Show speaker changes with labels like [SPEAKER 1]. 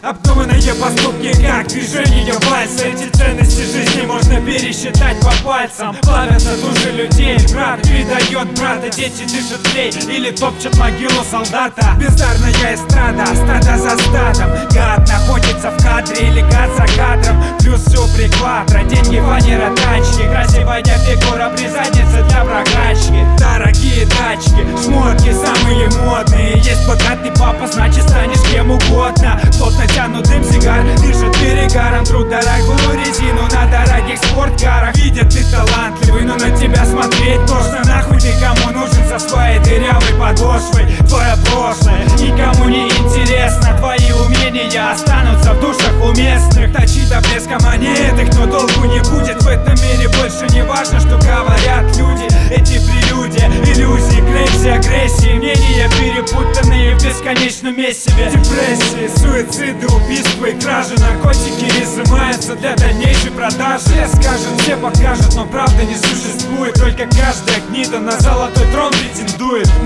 [SPEAKER 1] Обдуманные поступки, как движение вальса. Эти ценности жизни можно пересчитать по пальцам. Плавятся души людей, брат передает брата. Дети дышат клей или топчут могилу солдата. Бездарная эстрада, стадо за стадом. Гад находится в кадре или гад за кадром. Плюс все приквадро, деньги, фанера, тачки. Красивая фигура, призадница для прокачки. Дорогие тачки, шмотки самые модные. Есть богатый папа, значит станешь кем угодно. Плотно тянут дым сигар, дышит перегаром. Труд дорогую резину на дорогих спорткарах. Видят, ты талантливый, но на тебя смотреть тошно. Нахуй ты кому нужен со своей дырявой подошвой? Твое прошлое никому не интересно. Твои умения останутся в душах у местных. Точи до блеска монеты, кто долгу не будет. В этом мире больше не важно, что говорят люди. Эти прелюдии, иллюзии, крейзи, агрессии. Мнения перепутанные в бесконечном месиве. Депрессии, суициды, убийства и кражи. Наркотики изымаются для дальнейшей продажи. Все скажут, все покажут, но правда не существует. Только каждая гнида на золотой трон претендует.